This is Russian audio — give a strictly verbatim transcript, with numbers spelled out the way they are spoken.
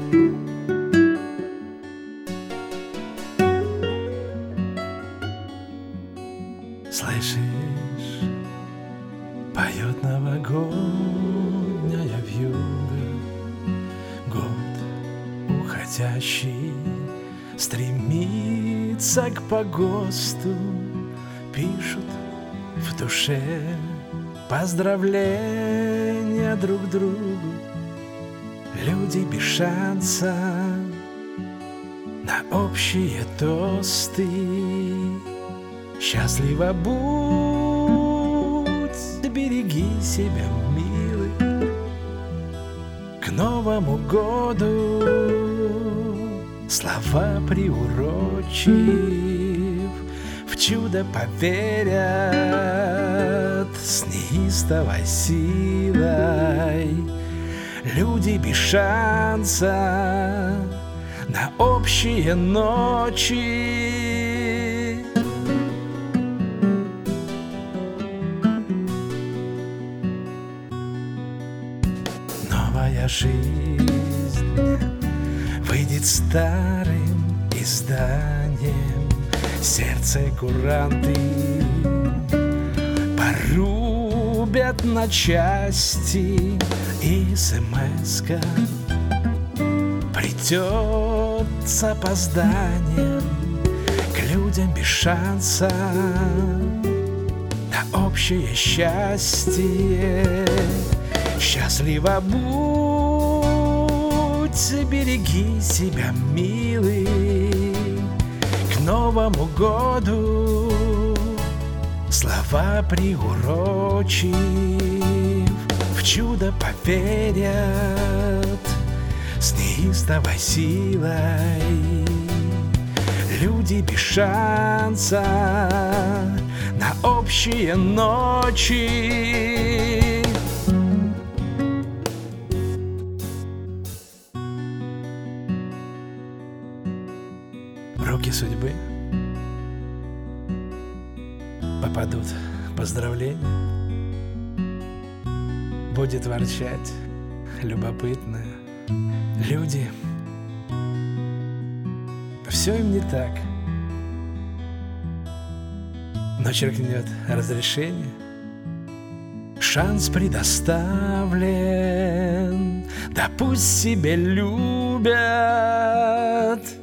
Слышишь, поет новогодняя вьюга, год уходящий стремится к погосту, пишут в душе поздравления друг другу. Люди без шанса на общие тосты. Счастливо будь, береги себя, милый, к Новому году слова приурочив, в чудо поверят с неистовой силой. Люди без шанса на общие ночи. Новая жизнь выйдет старым изданием, сердце куранты порубят на части, и смс-ка придет с опозданием к людям без шанса на общее счастье. Счастливо будь, береги себя, милый, к Новому году слова приурочив, в чудо поверят с неистовой силой. Люди без шанса на общие ночи. В руки судьбы попадут поздравления, будет ворчать любопытно. Люди, все им не так, но черкнет разрешение, шанс предоставлен, да пусть себе любят.